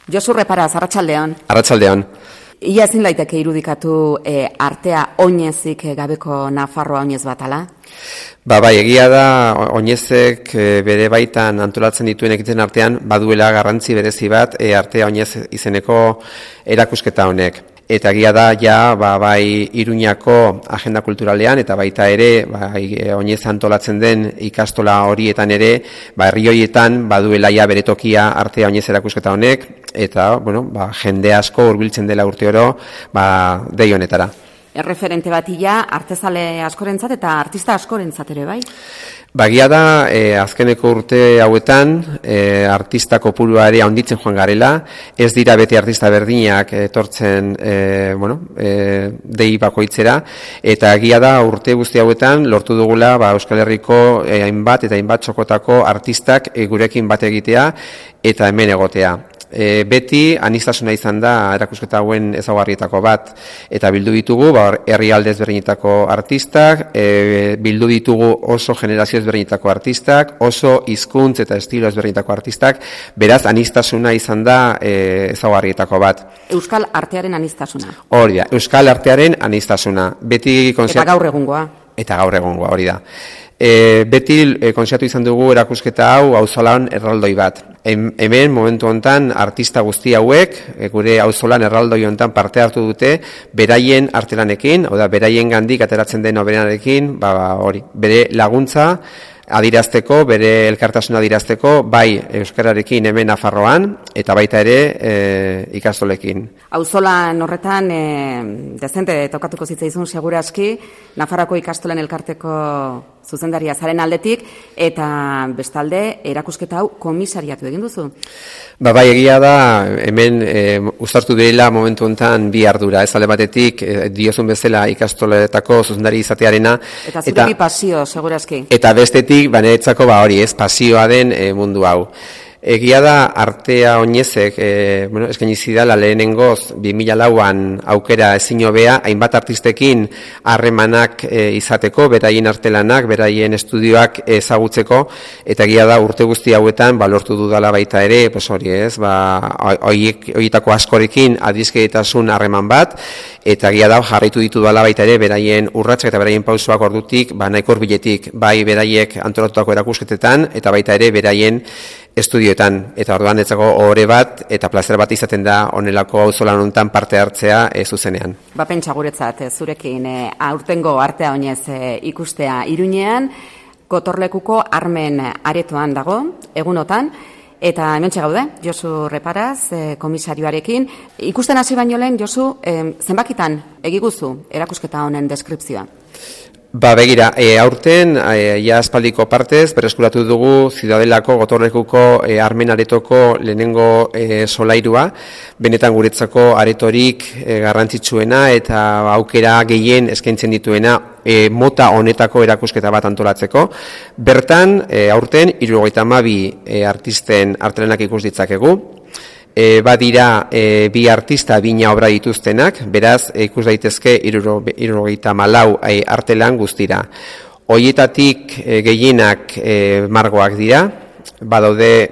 Josu Reparaz, arratsaldean. Arratsaldean. Ia ezin daiteke irudikatu artea oinezik gabeko Nafarroa oinez batala? Bai, egia da oinezek bere baitan antolatzen dituen ekiten artean baduela garrantzi berezi bat artea oinez izeneko erakusketa honek. Eta egia da bai Iruñako agenda kulturalean eta baita ere oinez antolatzen den ikastola horietan ere herri horietan baduela bere tokia artea oinez erakusketa honek eta jende asko hurbiltzen dela urteoro dei honetara. Erreferente batila artezale askorentzat eta artista askorentzat ere bai? Bagia da, azkeneko urte hauetan, artista kopuruari handitzen joan garela, ez dira beti artista berdinak etortzen, dei bakoitzera, eta egia da urte guzti hauetan lortu dugula Euskal Herriko hainbat eta hainbat txokotako artistak gurekin bat egitea eta hemen egotea. Beti aniztasuna izan da erakusketa hauen ezaugarrietako bat eta bildu ditugu herrialde ezberdinetako artistak, bildu ditugu oso generazio ezberdinetako artistak, oso hizkuntz eta estilo ezberdinetako artistak, beraz aniztasuna izan da ezaugarrietako bat. Euskal artearen aniztasuna. Hori da, Euskal artearen aniztasuna. Eta gaur egungoa. Eta gaur egungoa, hori da. Beti konsiatu izan dugu erakusketa hau auzolan erraldoi bat. Hemen momentu hontan artista guzti hauek gure auzolan erraldoi hontan parte hartu dute beraien artelanekin, beraien gandik ateratzen den oberenarekin, bere laguntza adirazteko, bere elkartasuna adirazteko, bai euskararekin hemen Nafarroan eta baita ere ikastolekin. Auzolan horretan dezente tokatuko zitzaizun segurazki Nafarroako ikastolen elkarteko zuzendaria zaren aldetik eta bestalde erakusketa hau komisariatu egin duzu. Bai, egia da hemen uztartu direla momentu honetan bi ardura, ez alde batetik diozun bezala ikastoletako zuzendari izatearena eta zureki pasio segurazki. Eta bestetik baneretzako hori, ez pasioa den mundu hau. Egia da artea oinezek, eskaini zidala lehenengoz 2004an aukera ezin hobea hainbat artistekin harremanak izateko, beraien artelanak, beraien estudioak ezagutzeko, eta egia da urte guzti hauetan lortu dudala baita ere, horietako askorekin adizkedetasun harreman bat, eta egia da jarraitu ditu dela baita ere beraien urratsak eta beraien pausoak ordutik, nahiko hurbiletik, bai beraiek antolatutako erakusketetan, eta baita ere beraien estudioetan, eta orduan etzako ohore bat eta plazer bat izaten da honelako auzolan honetan parte hartzea zuzenean. Pentsa guretzat zurekin aurtengo artea oinez ikustea Iruñean, gotorlekuko Armen aretoan dago, egunotan, eta hementxe gaude, Josu Reparaz, komisarioarekin. Ikusten hasi baino lehen, Josu, zenbakitan egiguzu erakusketa honen deskripzioa? Begira, aurten, aspaldiko partez, bereskuratu dugu Ziudadelako gotorlekuko Armen aretoko lehenengo solairua, benetan guretzako aretorik garrantzitsuena eta aukera gehien eskaintzen dituena mota honetako erakusketa bat antolatzeko. Bertan, aurten, 72 artisten artelanak ikus ditzakegu. Badira bi artista bina obra dituztenak, beraz ikus daitezke 74 artelan guztira. Hoietatik gehienak margoak dira, badaude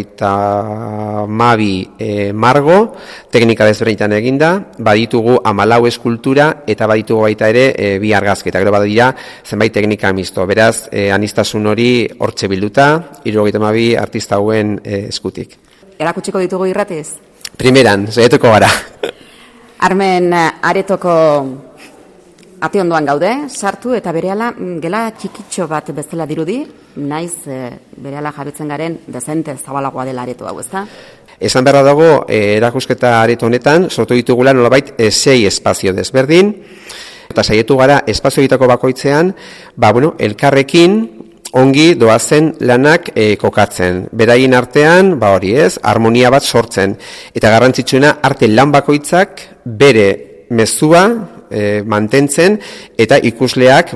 52 margo, teknika desberdinetan eginda, baditugu 14 eskultura eta baditugu baita ere bi argazketa, gero badira zenbait teknika misto. Beraz, aniztasun hori hortxe bilduta, 72 artista hauen eskutik. Erakutsiko ditugu irratiz? Primeran, saiatuko gara. Armen aretoko ate ondoan gaude, sartu eta berehala gela txikitxo bat bezala dirudi, naiz berehala jabetzen garen dezente zabalagoa dela areto hau, ezta? Esan beharra dago, erakusketa areto honetan, sortu ditugula nolabait 6 espazio desberdin, eta saiatu gara espazio egitako bakoitzean, elkarrekin, ongi doazen lanak kokatzen. Beraien artean, harmonia bat sortzen. Eta garrantzitsuena, arte lan bakoitzak bere mezua mantentzen eta ikusleak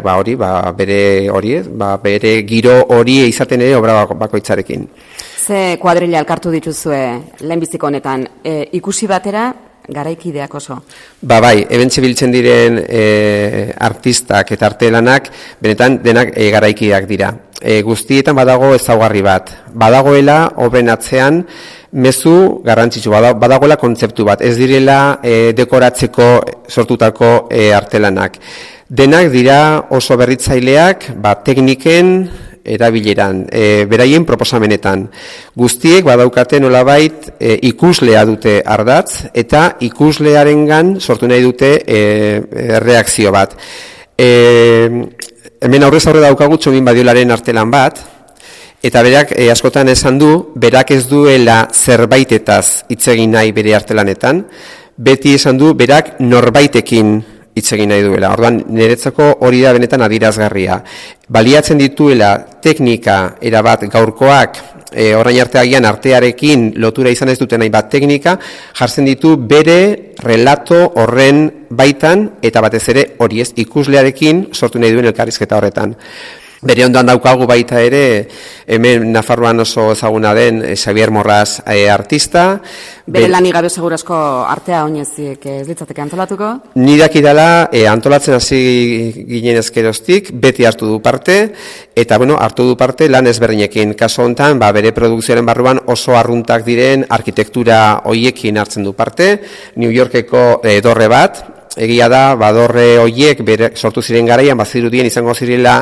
bere giro hori izaten ere obra bakoitzarekin. Ze kuadrilla elkartu dituzue lehenbiziko honetan, ikusi batera garaikideak oso? Hementxe biltzen diren artistak eta artelanak benetan denak garaikideak dira. Guztietan badago ezaugarri bat. Badagoela obren atzean mezu garrantzitsu badagoela kontzeptu bat, ez direla dekoratzeko sortutako artelanak. Denak dira oso berritzaileak, tekniken erabileran, beraien proposamenetan. Guztiek badaukate nolabait ikuslea dute ardatz, eta ikuslearengan sortu nahi dute reakzio bat. Hemen aurrez aurre daukagu Txomin Badiolaren artelan bat, eta berak askotan esan du, berak ez duela zerbaitetaz hitz egin nahi bere artelanetan, beti esan du berak norbaitekin hitz egin nahi duela. Orduan, niretzako hori da benetan adierazgarria. Baliatzen dituela teknika erabat gaurkoak, orain arteagian artearekin lotura izan ez duten nahi bat teknika, jartzen ditu bere relato horren baitan, eta batez ere hori ez ikuslearekin sortu nahi duen elkarrizketa horretan. Bere ondoan daukagu baita ere, hemen Nafarroan oso ezaguna den Xavier Morraz artista. Bere lanik gabe segurazko artea oinezik ez ditzateke antolatuko? Nirak idala antolatzen hasi ginen ezkeroztik, beti hartu du parte, eta hartu du parte lan ezberdinekin. Kaso honetan, bere produkzioaren barruan oso arruntak diren arkitektura hoiekin hartzen du parte, New Yorkeko dorre bat, egia da, dorre hoiek sortu ziren garaian, bazirudien izango zirela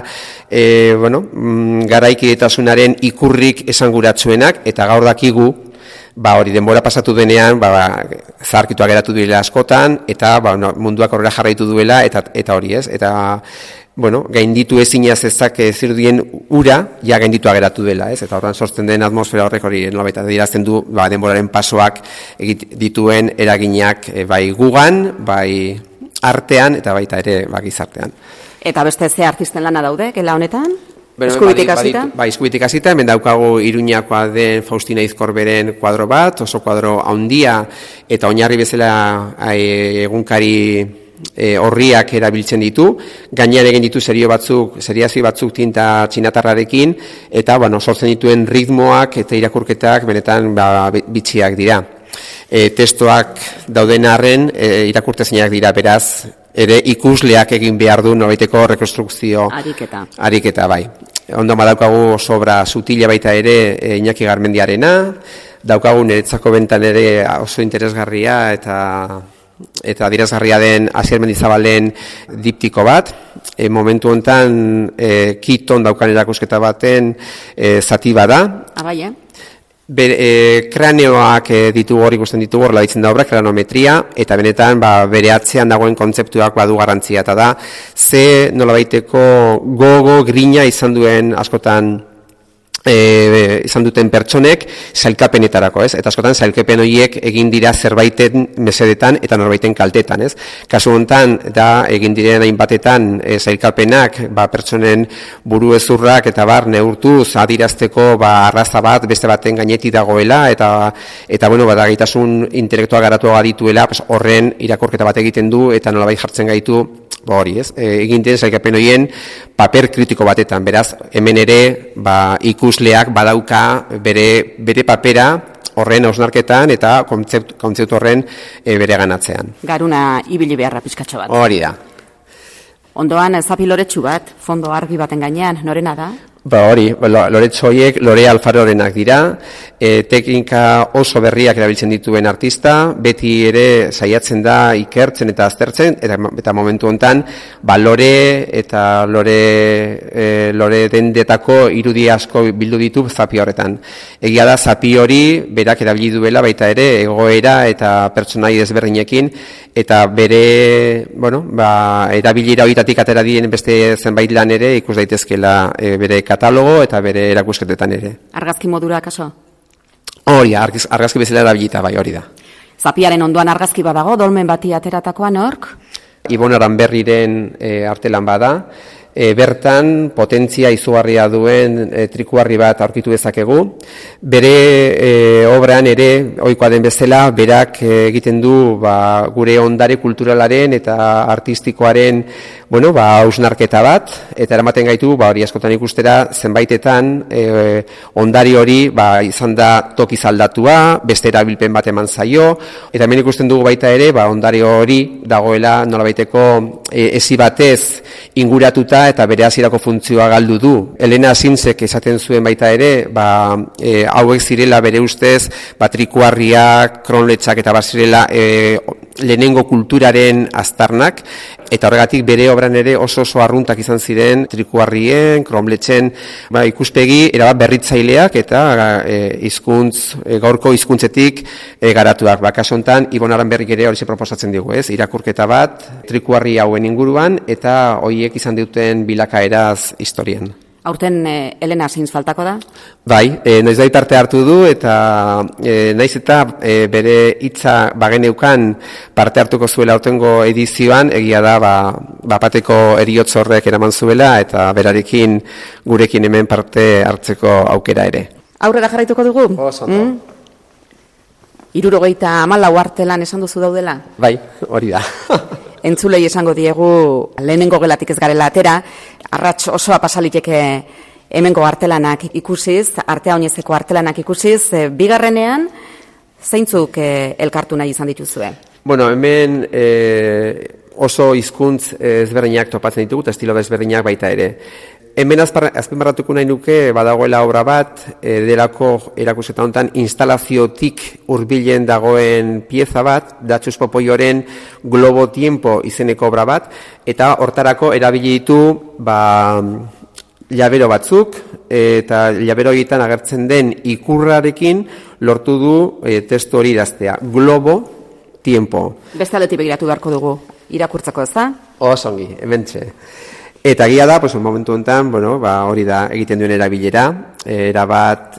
garaikidetasunaren ikurrik esanguratsuenak, eta gaur dakigu, hori denbora pasatu denean, zaharkituak geratu duela askotan, eta munduak horrela jarraitu duela, eta hori ez, eta gainditu ezinaz ezak zirudien ura, gainditua geratu dela, ez? Eta horren sortzen den atmosfera horrek hori nolabait adierazten du denboraren pasoak dituen eraginak bai gugan, bai artean eta baita ere gizartean. Eta beste ze artisten lana daude, gela honetan? Eskubitik hasita? Eskubitik hasita, hemen daukagu Iruñakoa den Faustina Izkorberen kuadro bat, oso kuadro handia, eta oinarri bezala egunkari horriak erabiltzen ditu, gainean egin ditu seriazio batzuk tinta txinatarrarekin, eta sortzen dituen ritmoak eta irakurketak benetan bitxiak dira. Testoak dauden arren irakurtezinak dira, beraz, ere ikusleak egin behar du nobaiteko rekonstrukzio ariketa bai. Ondo badaukagu sobra sutila baita ere Iñaki Garmendiarena, daukagu niretzako bentan ere oso interesgarria eta adierazgarria den Asier Mendizabalen diptiko bat, momentu honetan Kiton daukan erakusketa baten zati bada. Abai, Kraneoak ditugu hor ikusten ditugu horrela ditzen da obra, kranometria, eta benetan bere atzean dagoen kontzeptuak badu garrantzia, eta da ze nolabaiteko gogo grina izan duen askotan izan duten pertsonek sailkapenetarako, ez? Eta askotan sailkapen horiek egin dira zerbaiten mesedetan eta norbaiten kaltetan, ez? Kasu honetan da egin diren hainbatetan sailkapenak pertsonen buruezurrak eta neurtuz adirazteko arraza bat beste baten gainetik dagoela eta gaitasun intelektual garatua dituela, horren irakorketa bat egiten du eta nolabait jartzen gaitu hori, ez? Egin den sailkapen horien paper kritiko batetan, beraz, hemen ere ikusleak badauka bere papera horren hausnarketan eta kontzeptu horren bere ganatzean. Garuna ibili beharra pizkatxo bat. Hori da. Ondoan zapi loretsu bat, fondo argi baten gainean, norena da? Hori, loretsu horiek Lore Alfarorenak dira, teknika oso berriak erabiltzen dituen artista, beti ere saiatzen da ikertzen eta aztertzen, eta momentu honetan, Lore eta Lore dendetako irudi asko bildu ditu zapi horretan. Egia da, zapi hori berak erabili duela baita ere egoera eta pertsonai desberdinekin, eta bere, erabilira horietatik atera diren beste zenbait lan ere ikus daitezkela bere katalogo eta bere erakusketetan ere. Argazki modura kaso? Hori, argazki bezala erabilita bai, hori da. Zapiaren ondoan argazki badago, dolmen bati ateratakoa nork? Ibon Aranberriren artelan bada, bertan potentzia izugarria duen trikuarri bat aurkitu dezakegu. Bere obran ere, ohikoa den bezala, berak egiten du gure ondare kulturalaren eta artistikoaren hausnarketa bat, eta eramaten gaitu, hori askotan ikustera, zenbaitetan ondari hori izan da tokiz aldatua, beste erabilpen bat eman zaio, eta hemen ikusten dugu baita ere, ondari hori dagoela nolabaiteko ezi batez inguratuta eta bere hasierako funtzioa galdu du. Elena Asintzek esaten zuen baita ere, hauek zirela bere ustez, trikuarriak, kronletxak eta bazirela lehenengo kulturaren aztarnak, eta horregatik bere obran ere oso arruntak izan ziren trikuarrien, kronletxen ikuspegi erabat berritzaileak eta gaurko hizkuntzetik garatuak. Kasu hontan Ibon Aranberrik ere hori proposatzen digu, irakurketa bat trikuarri hauen inguruan eta horiek izan duten bilakaeraz historian. Aurten Elena Asintz faltako da? Bai, noiz da parte hartu du eta naiz eta bere hitza bageneukan parte hartuko zuela aurtengo edizioan, egia da bateko heriotzorrek eraman zuela eta berarekin gurekin hemen parte hartzeko aukera ere. Aurrera jarraituko dugu? Oso ondo. 74 artelan esan duzu daudela? Bai, hori da. Entzulei esango diegu lehenengo gelatik ez garela atera, arrats osoa pasaliteke hemengo artelanak ikusiz, artea oinezeko artelanak ikusiz, bigarrenean zeintzuk elkartu nahi izan dituzue? Bueno, hemen oso hizkuntz ezberdinak topatzen ditugu, eta estilo ezberdinak baita ere. Hemen azpimarratuko nahi nuke badagoela obra bat, delako erakusketa honetan instalaziotik hurbilen dagoen pieza bat, Datxus Popoioren Globo Tiempo izeneko obra bat, eta hortarako erabili ditu labero batzuk, eta labero horietan agertzen den ikurrarekin lortu du testu hori idaztea. Globo Tiempo. Beste aldetik begiratu beharko dugu, irakurtzako ez da? Osongi, hementxe. Eta egia da, momentu honetan, hori da egiten duen erabilera, erabat,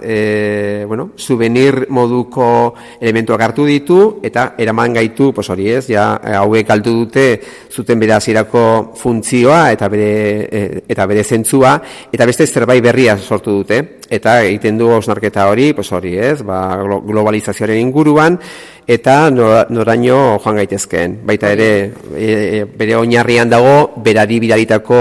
souvenir moduko elementuak hartu ditu, eta eraman gaitu, hori ez, hauek galdu dute zuten bere hasierako funtzioa eta bere zentzua, eta beste zerbait berria sortu dute, eta egiten du hausnarketa hori, hori ez, globalizazioaren inguruan, eta noraino joan gaitezkeen. Baita ere, bere oinarrian dago, berari bidalitako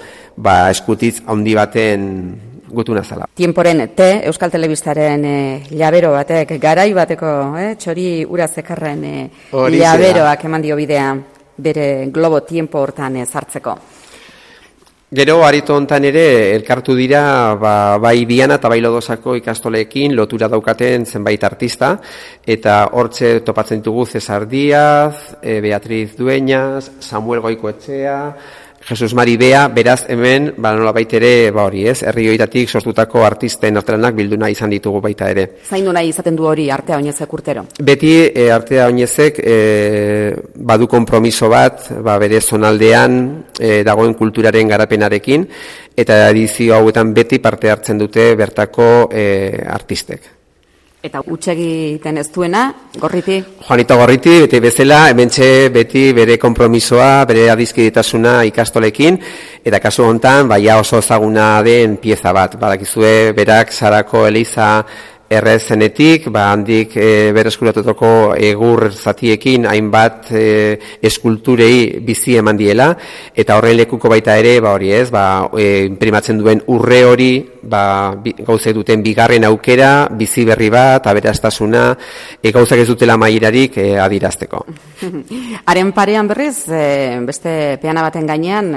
eskutitz handi baten gutuna zala. Tiemporen Euskal Telebistaren labero batek, garai bateko, txori ura zekarren laberoak eman dio bidea bere Globo Tiempo hortan sartzeko. Gero, arito hontan ere, elkartu dira, bai Biana eta bai Lodosako ikastoleekin lotura daukaten zenbait artista, eta hortxe topatzen ditugu Cesar Díaz, Beatriz Dueñas, Samuel Goikoetxea, Jesus Mari Bea, beraz hemen, nolabait ere, hori ez, herri horietatik sortutako artisten artelanak bilduna izan ditugu baita ere. Zaindu nahi izaten du hori Artea Oinezek urtero? Beti Artea Oinezek badu konpromiso bat, bere zonaldean dagoen kulturaren garapenarekin, eta edizio hauetan beti parte hartzen dute bertako artistek. Eta utxegiten ez duena, Gorriti? Juanito Gorriti, beti bezala, hementxe beti bere konpromisoa, bere adizkidetasuna ikastolekin, eta kasu hontan, oso ezaguna den pieza bat. Badakizue, berak Sarako Eliza errezenetik, handik bereskuratutako egur zatiekin hainbat eskulturei bizi eman diela, eta horren lekuko baita ere, hori ez, imprimatzen duen urre hori, gauze duten bigarren aukera, bizi berri bat, aberastasuna, gauzak ez dutela mailerarik adirazteko. Haren parean berriz, beste peana baten gainean,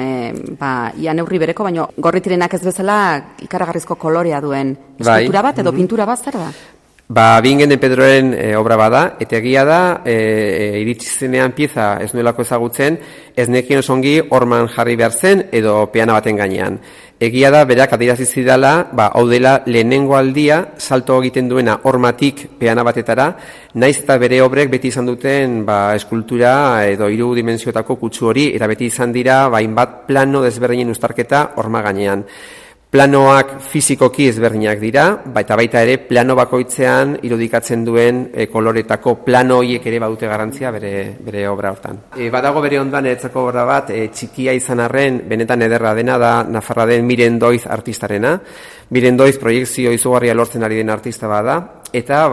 ia neurri bereko, baina Gorritirenak ez bezala ikaragarrizko kolorea duen eskultura bat edo pintura bat zer da? Bingen de Pedroren obra bada, eta egia da, iritsi zenean pieza ez nuelako ezagutzen, ez nekien osongi horman jarri behar zen edo peana baten gainean. Egia da, berak adierazi zidala, hau dela lehenengo aldia, salto egiten duena hormatik peana batetara, naiz eta bere obrek beti izan duten eskultura edo 3 dimentsiotako kutsu hori, eta beti izan dira, hainbat plano desberdinen uztarketa horma gainean. Planoak fizikoki ezberdinak dira, eta baita ere plano bakoitzean irudikatzen duen koloretako plano horiek ere badute garantzia bere obra hortan. Badago bere ondoan eretzako obra bat, txikia izan arren, benetan ederra dena da, Nafarra den Miren Doiz artistarena. Miren Doiz proiektzio izugarria lortzen ari den artista bada, eta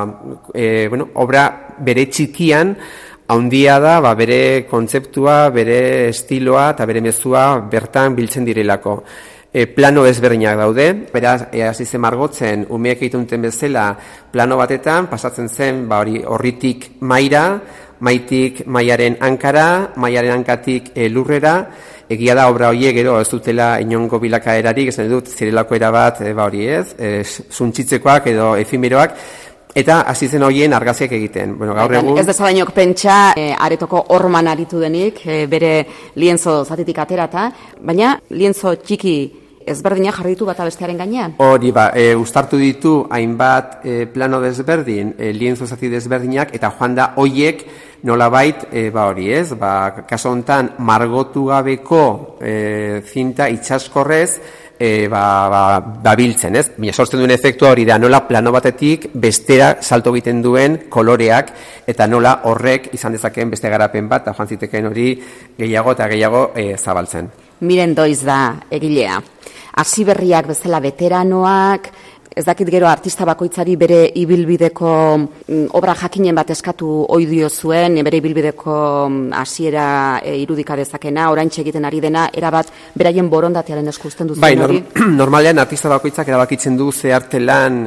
obra bere txikian, haundia da, bere kontzeptua, bere estiloa eta bere mezua bertan biltzen direlako. Plano ezberdinak daude, beraz, hasi zen margotzen, umeek egiten duten bezala plano batetan, pasatzen zen horritik maira, maitik maiaren hankara, maiaren hankatik lurrera, Egia da obra horiek gero ez dutela inongo bilakaerarik, esan dut zirelako erabat, hori ez, suntsitzekoak edo efimeroak, eta hasi zen horien argazkiak egiten. Bueno, gaur egun... Ez dezalainok pentsa, aretoko horman aritu denik, bere lienzo zatitik aterata, baina lienzo txiki ezberdina jarri ditu bata bestearen gainean? Hori uztartu ditu hainbat plano desberdin, lienzo zati desberdinak, eta joan da hoiek nolabait, hori ez, kaso honetan margotu gabeko zinta itxaskorrez, biltzen, ez? Baina sortzen duen efektua hori da, nola plano batetik bestera salto egiten duen koloreak, eta nola horrek izan dezakeen beste garapen bat, eta joan zitekeen hori gehiago eta gehiago zabaltzen. Miren Doiz da egilea. Hasi berriak bezala veteranoak, ez dakit gero artista bakoitzari bere ibilbideko obra jakinen bat eskatu ohi dio zuen, bere ibilbideko hasiera irudika dezakena, oraintxe egiten ari dena, erabat beraien borondatearen esku uzten duzu hori? Normalean artista bakoitzak erabakitzen du zehartelan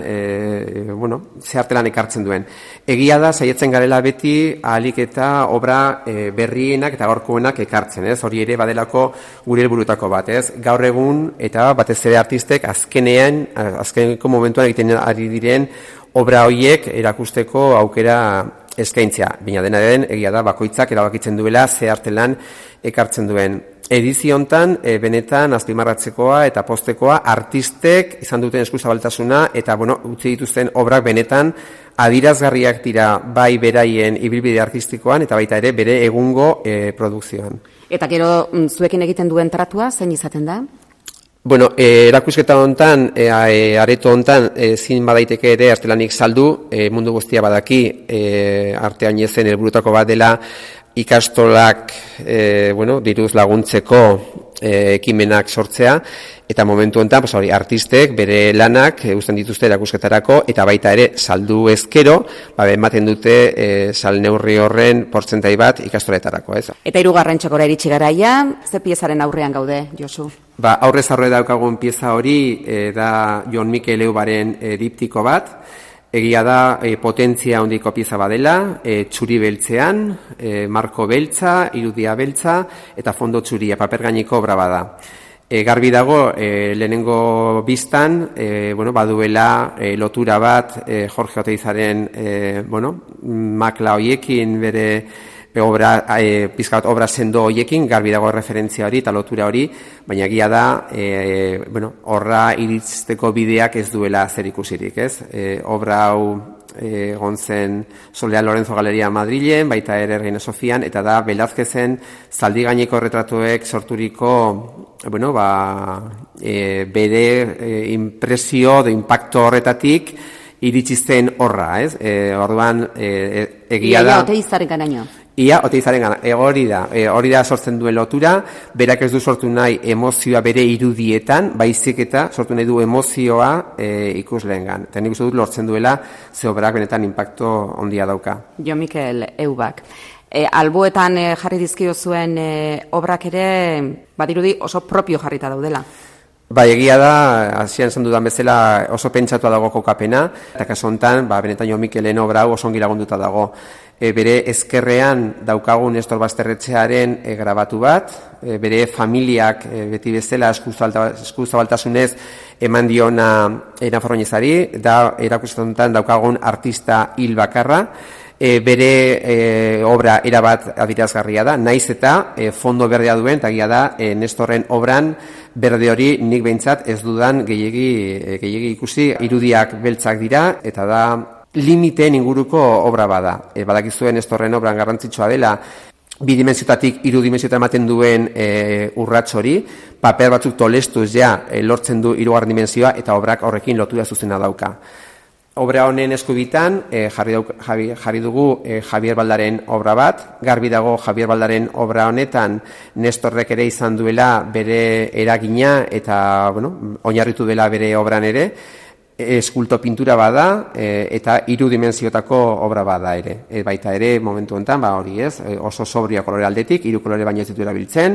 ekartzen duen. Egia da, saiatzen garela beti ahalik eta obra berrienak eta gaurkoenak ekartzen, ez? Hori ere badelako gure helburutako bat, ez? Gaur egun eta batez ere artistek azkeneko momentuan egiten ari diren obra horiek erakusteko aukera eskaintzea. Baina dena den, egia da, bakoitzak erabakitzen duela zehartelan ekartzen duen. Edizio hontan benetan azpimarratzekoa eta postekoa artistek izan duten eskuzabaltasuna eta utzi dituzten obrak benetan adirazgarriak dira bai beraien ibilbide artistikoan eta baita ere bere egungo produkzioan. Eta gero zuekin egiten duen tratua zein izaten da? Erakusketa hontan, areto hontan, zin badaiteke ere artelanik saldu, mundu guztia badaki, artean ezen helburutako bat dela ikastolak diruz laguntzeko ekimenak sortzea, eta momentu honetan, artistek bere lanak uzten dituzte erakusketarako, eta baita ere saldu ezkero, ematen dute sal neurri horren portzentai bat ikastoletarako. Eta hirugarren txokora iritsi garaia, ze piezaren aurrean gaude, Josu? Aurrez aurre daukagun pieza hori da Jon Mikel Eubaren diptiko bat. Egia da potentzia handiko pieza badela, txuri beltzean, marko beltza, irudia beltza eta fondo txuria, paper gaineko obra bada. Garbi dago, lehenengo biztan, baduela lotura bat Jorge Oteizaren makla hoiekin bere pizkat obra sendo hoiekin, garbi dago referentzia hori eta lotura hori, baina egia da, horra iristeko bideak ez duela zer ikusirik, ez? Obra hau egon zen Soledad Lorenzo Galeria Madrilen, baita ere Reina Sofian, eta da Velázquezen zaldi gaineko retratuek sorturiko, bere impresio, impacto horretatik iritsi zen horra, ez? Orduan, egia da... Ia Oteizaren ganaino. Ia Oteizaren gana, hori da sortzen duen lotura, berak ez du sortu nahi emozioa bere irudietan, baizik eta sortu nahi du emozioa ikusleengan. Eta nik uste dut lortzen duela ze obrak benetan impacto handia dauka. Jon Mikel Eubak. Alboetan jarri dizkio zuen obrak ere, badirudi oso propio jarrita daudela. Egia da, hasieran esan dudan bezala oso pentsatua dago kokapena, eta kaso honetan, benetan Jon Mikelen obra hau oso ongi lagunduta dago. Bere ezkerrean daukagun Nestor Basterretxearen grabatu bat, bere familiak beti bezala eskuzabaltasunez eman diona Nafarroinezari, da erakustetan daukagun artista hil bakarra, bere obra erabat adirazgarria da, naiz eta fondo berdea duen, eta egia da Nestorren obran berde hori nik behintzat ez dudan gehiegi ikusi, irudiak beltzak dira, eta da limiteen inguruko obra bada. Badakizuen Nestorren obran garrantzitsua dela, bi dimenziotatik hiru dimentsiota ematen duen urrats hori, paper batzuk tolestuz lortzen du hirugarren dimentsioa eta obrak horrekin lotura zuzena dauka. Obra honen eskubitan jarri dugu Javier Baldaren obra bat, garbi dago Javier Baldaren obra honetan Nestorrek ere izan duela bere eragina eta oinarritu dela bere obran ere, eskulto pintura bada eta hiru dimentsiotako obra bada ere. Baita ere momentu honetan, oso sobria kolore aldetik, hiru kolore baino ez ditu erabiltzen,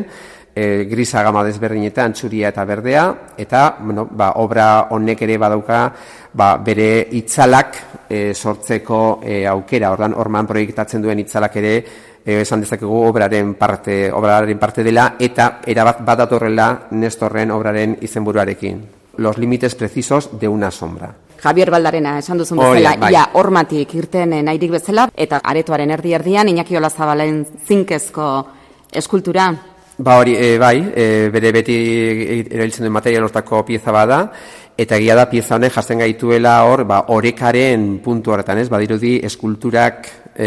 grisa gama desberdinetan, txuria eta berdea, eta obra honek ere badauka bere itzalak sortzeko aukera, orman proiektatzen duen itzalak ere esan dezakegu obraren parte dela, eta erabat badatorrela Nestorren obraren izenburuarekin. Los límites precisos de una sombra. Javier Baldarena, esan duzun bezala, ia hormatik irten nahirik bezala, eta aretoaren erdi-erdian Iñaki Olazabalen zinkezko eskultura. Hori, bere beti erabiltzen duen material hortako pieza bada, eta egia da pieza honek jasten gaituela orekaren puntu horretan, badirudi eskulturak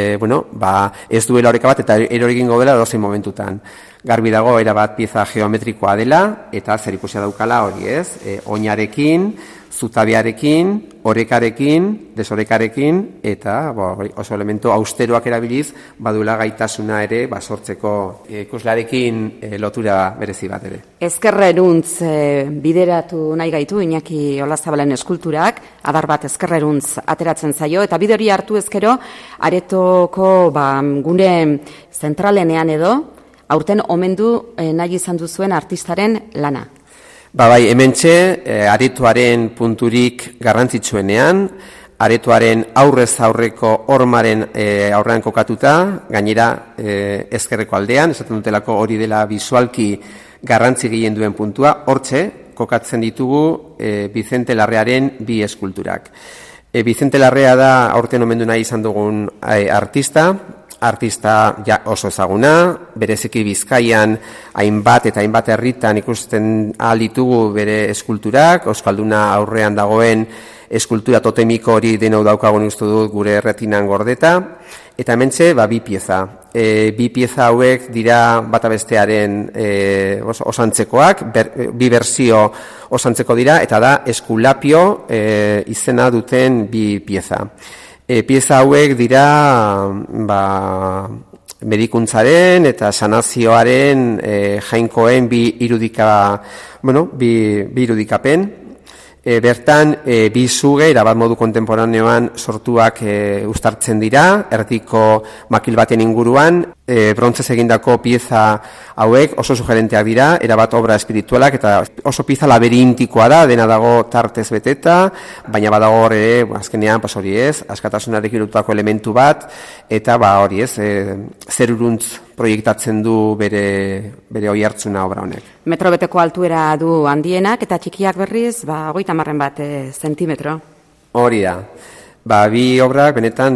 ez duela oreka bat eta erori egingo dela dozein momentutan. Garbi dago erabat pieza geometrikoa dela eta zerikusia daukala hori, oinarekin, zutabearekin, orekarekin, desorekarekin eta oso elementu austeroak erabiliz baduela gaitasuna ere sortzeko ikuslearekin lotura berezi bat ere. Ezkerreruntz bideratu nahi gaitu Iñaki Olazabalen eskulturak, adar bat ezkerreruntz ateratzen zaio eta bide hori hartu ezkero aretoko gune zentralenean edo aurten omendu nahi izan duzuen artistaren lana. Hementxe, aretoaren punturik garrantzitsuenean, aretoaren aurrez aurreko hormaren aurrean kokatuta, gainera ezkerreko aldean, esaten dutelako hori dela bisualki garrantzi gehien duen puntua, hortxe kokatzen ditugu Vicente Larrearen bi eskulturak. Vicente Larrea da aurten omendu nahi izan dugun artista oso ezaguna, bereziki Bizkaian hainbat eta hainbat herritan ikusten ahal ditugu bere eskulturak, Euskalduna aurrean dagoen eskultura totemiko hori denau daukagun uste dut gure erretinan gordeta, eta hementxe bi pieza. Bi pieza hauek dira bata bestearen osantzekoak, bi berzio osantzeko dira, eta da Eskulapio izena duten bi pieza. Pieza hauek dira medikuntzaren eta sanazioaren jainkoen bi irudikapen. Bertan, bi zuge, erabat modu kontemporaneoan sortuak uztartzen dira, erdiko makil baten inguruan, brontzez egindako pieza hauek oso sugerenteak dira, erabat obra espiritualak, eta oso pieza laberintikoa da, dena dago tartez beteta, baina badago hor ere, azkenean, askatasunarekin lotutako elementu bat, eta zeruruntz proiektatzen du bere oihartzuna obra honek. Metro beteko altuera du handienak eta txikiak berriz 30 bat zentimetro. Hori da. Bi obrak benetan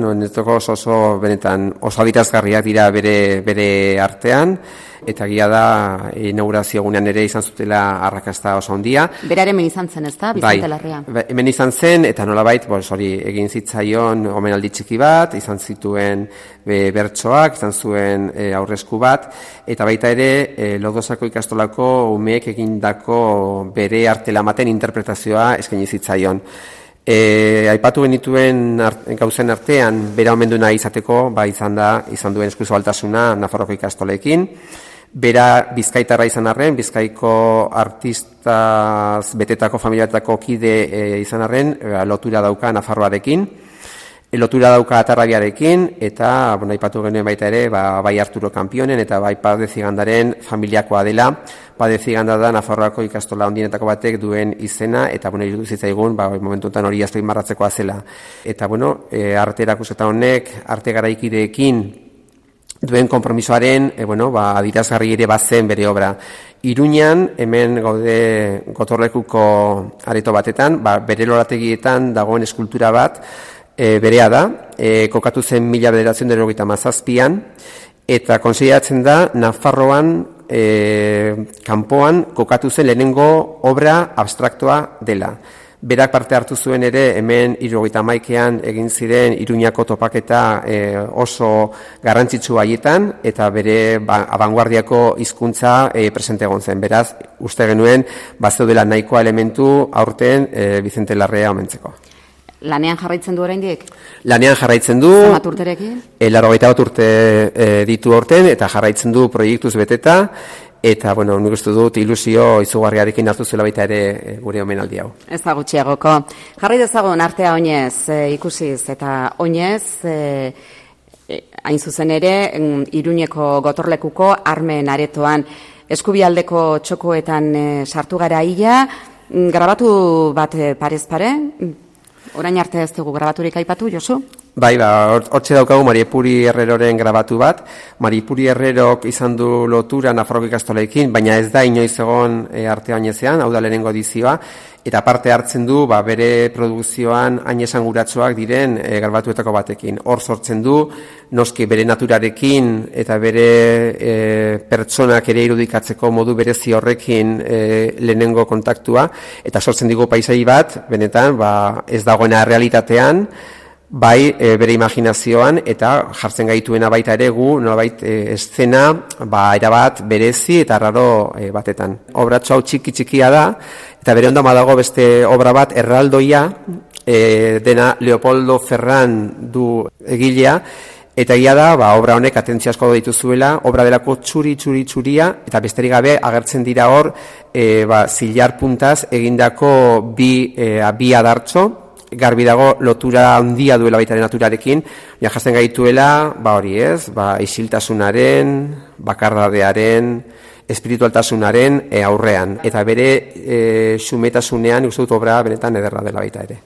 oso adierazgarriak dira bere artean, eta egia da inaugurazio egunean ere izan zutela arrakasta oso handia. Beraren hemen izan zen, ezta, Vicente Larrea? Hemen izan zen, eta nolabait, egin zitzaion omenaldi txiki bat, izan zituen bertsoak, izan zuen aurresku bat, eta baita ere Lodosako ikastolako umeek egindako bere artelamaten interpretazioa eskaini zitzaion. Aipatu genituen gauzen artean, bera omendu nahi izateko, izan duen eskuzabaltasuna Nafarroko ikastolekin. Bera Bizkaitarra izan arren, Bizkaiko artistaz betetako familiatako kide izan arren, lotura dauka Nafarroarekin. Lotura dauka Atarrabiarekin, eta aipatu genuen baita ere, bai Arturo Kanpionen eta bai Pade Zigandaren familiakoa dela. Pade Ziganda da Nafarroako ikastola handienetako batek duen izena, eta iruditu zitzaigun, momentu honetan hori azpimarratzekoa zela. Eta arte erakusketa honek, arte garaikideekin duen konpromisoaren, adierazgarri ere bazen bere obra. Iruñan, hemen gaude gotorlekuko areto batetan, bere lorategietan dagoen eskultura bat, berea da, kokatu zen 1997an, eta konsideratzen da Nafarroan kanpoan kokatu zen lehenengo obra abstraktoa dela. Berak parte hartu zuen ere hemen 1971an egin ziren Iruñako topaketa oso garrantzitsu haietan, eta bere abanguardiako hizkuntza presente egon zen. Beraz, uste genuen bazeudela nahikoa elementu aurten Vicente Larrea omentzeko. Lanean jarraitzen du oraindik? Lanean jarraitzen du. Zenbat urterekin? 81 urte ditu aurten, eta jarraitzen du proiektuz beteta, eta, nik uste dut ilusio izugarriarekin hartu zuela baita ere gure omenaldi hau. Ez da gutxiagoko. Jarrai dezagun artea oinez ikusiz, eta oinez, hain zuzen ere, Iruñeko gotorlekuko armen aretoan. eskubialdeko txokoetan sartu gara ia, grabatu bat parez pare, orain arte ez dugu grabaturik aipatu, Josu? Bai, hortxe daukagu Mariepuri Herreroren grabatu bat. Mariepuri Herrerok izan du lotura Nafarroko ikastoleekin, baina ez da inoiz egon arte oinezean, hau da lehenengo edizioa, eta parte hartzen du bere produkzioan hain esanguratsuak diren grabatuetako batekin. Hor sortzen du, noski bere naturarekin eta bere pertsonak ere irudikatzeko modu berezi horrekin lehenengo kontaktua, eta sortzen digu paisai bat, benetan, ez dagoena realitatean, bai bere imaginazioan eta jartzen gaituena baita ere gu nolabait eszena erabat berezi eta raro batetan. Obratxo hau txikia da eta bere ondoan badago beste obra bat erraldoia dena Leopoldo Ferran du egilea eta egia da obra honek atentzia asko dituzuela, obra delako txuria eta besterik gabe agertzen dira hor zilar puntaz egindako bi adartxo. Garbi dago lotura handia duela baitaren naturarekin, jasten gaituela, hori ez, isiltasunaren, bakardadearen, espiritualtasunaren aurrean. Eta bere xumetasunean, uste dut obra benetan ederra dela baita ere.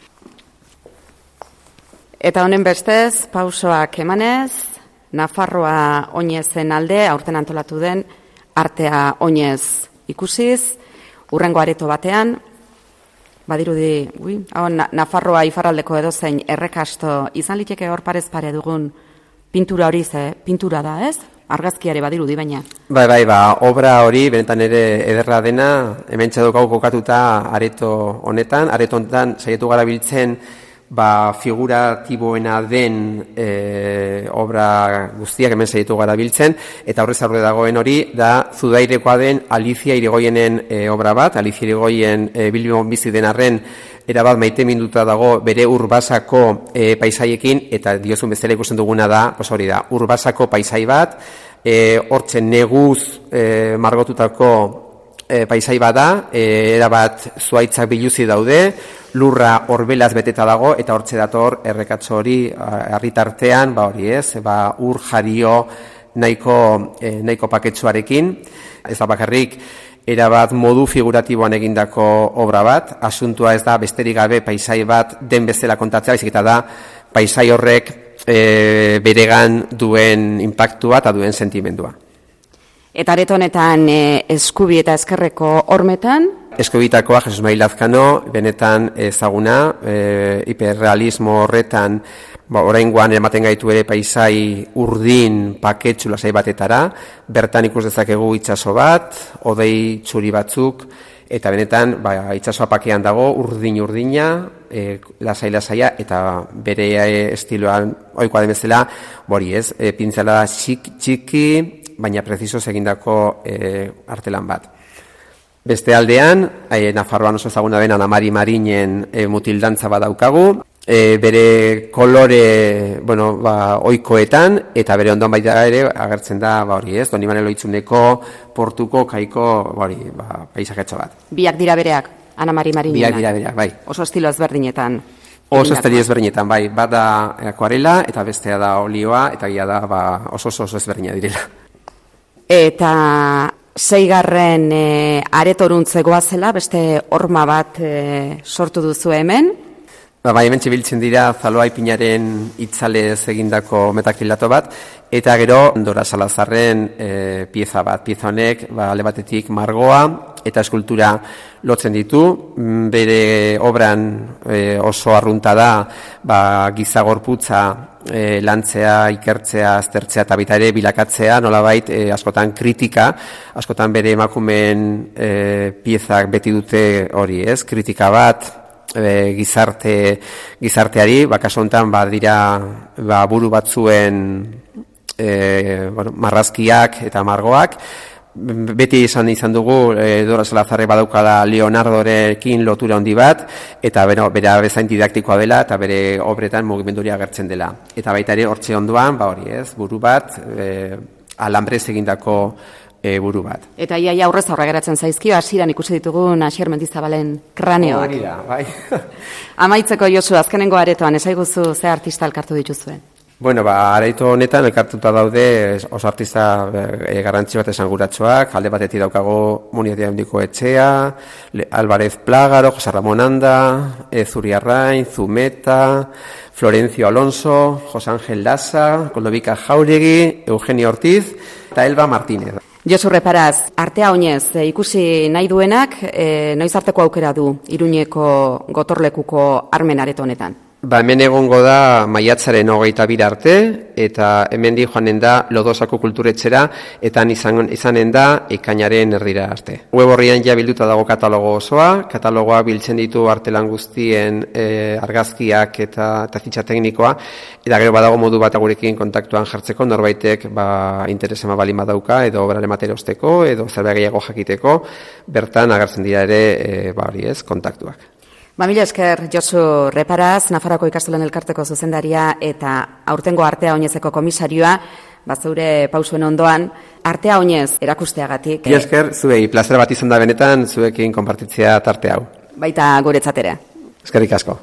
Eta honen bestez, pausoak emanez, Nafarroa oinezen alde, aurten antolatu den, artea oinez ikusiz, hurrengo areto batean, badirudi, Nafarroa ifarraldeko edozein errekasto izan liteke hor parez pare dugun pintura hori pintura da, ez? Argazkiare badirudi baina. Bai, obra hori benetan ere ederra dena, hemen txadokagu kokatuta areto honetan saietu gara biltzen figuratiboena den obra guztiak hemen saietu gara biltzen, eta horrez aurre dagoen hori da Zudairekoa den Alicia Irigoyenen obra bat, Alicia Irigoyen Bilbon bizi den arren erabat maite minduta dago bere Urbasako paisaiekin, eta diozun bezala ikusten duguna da, hori da, Urbasako paisai bat, hortzen neguz margotutako paisai bada, erabat zuaitzak biluzi daude, lurra horbelaz beteta dago, eta hortze dator errekatzo hori herritartean, hori ez, ur jario nahiko paketsuarekin, ez da bakarrik, erabat modu figuratiboan egindako obra bat, asuntua ez da besterik gabe paisai bat den bezala kontatzea, baizik eta da paisai horrek beregan duen inpaktua eta duen sentimendua. Eta areto honetan Eskubi eta Ezkerreko hormetan? Eskubitakoa Jesus Maria Lazkano, benetan ezaguna, hiperrealismo horretan, oraingoan ematen gaitu ere paisai urdin paketsu lasai batetara, bertan ikus dezakegu itsaso bat, hodei txuri batzuk, eta benetan itsasoa pakean dago, urdina, lasai-lasaia, eta bere estiloan ohikoa den bezala, hori ez, pintzelada txiki, baina preciso egindako artelan bat. Beste aldean, Nafarroan oso ezaguna den Ana Mari Marinen mutildantza bat daukagu, bere kolore, ohikoetan, eta bere ondoan baita ere agertzen da, hori ez, Don Imanol Oitzuneko portuko kaiko, paisaketxo bat. Biak dira bereak, Ana Mari Marinen. Biak dira bereak, bai. Oso estilo ezberdinetan. Oso estilo ezberdinetan, bai. Bat da akuarela, eta bestea da olioa, eta gira da oso ezberdina direla. Eta 6. aretoruntze goazela, beste horma bat sortu duzu hemen. Hemen txibiltzen dira Zaloa Ipinaren itzalez egindako metakrilato bat, eta gero Dora Salazarren pieza bat. Pieza honek, alde batetik margoa eta eskultura lotzen ditu. Bere obran oso arrunta da, giza gorputza lantzea, ikertzea, aztertzea eta baita ere bilakatzea, nolabait askotan kritika, askotan bere emakumeen piezak beti dute hori, ez? Kritika bat, gizarteari, kasu honetan dira buru batzuen marrazkiak eta margoak. Beti izan dugu Dora Salazarre badaukala Leonardorekin lotura handi bat, eta bera bezain didaktikoa dela eta bere obretan mugimenduria agertzen dela. Eta baita ere hortxe ondoan, hori ez, buru bat, alambrez egindako buru bat. Eta iaia aurrez aurra geratzen zaizkio, hasieran ikusi ditugun Asier Mendizabalen kraneoak. Hori da, bai. Amaitzeko Josu, azkenengo aretoan, esaiguzu ze artista elkartu dituzuen? Bueno, araitu honetan elkartuta daude oso artista garrantzi bat esanguratsuak, alde batetik daukago Muniate Handiko Etxea, Álvarez Plágaro, José Ramón Anda, Zuri Arrain, Zumeta, Florencio Alonso, José Ángel Lasa, Goldovika Jauregui, Eugenio Ortiz eta Elba Martínez. Josu Reparaz, artea oinez ikusi nahi duenak, noiz arteko aukera du Iruñeko gotorlekuko armen areto honetan? Hemen egongo da maiatzaren 22 arte, eta hemendik joanen da Lodosako kulturetxera, eta izanen da ekainaren erdira arte. Web horrian ja bilduta dago katalogo osoa, katalogoa biltzen ditu artelan guztien argazkiak eta fitxa teknikoa, eta gero badago modu bat gurekin kontaktuan jartzeko, norbaitek interesema bali madauka, edo obraren materiosteko, edo zerbait gehiago jakiteko, bertan agertzen dira ere kontaktuak. Mila esker, Josu Reparaz, Nafarroako Ikastolen Elkarteko zuzendaria eta aurtengo artea oinezeko komisarioa, zeure pausuen ondoan, artea oinez erakusteagatik. Mila esker, zuei, plazer bat izan da benetan, zuekin konpartitzea tarte hau. Baita guretzat ere. Eskerrik asko.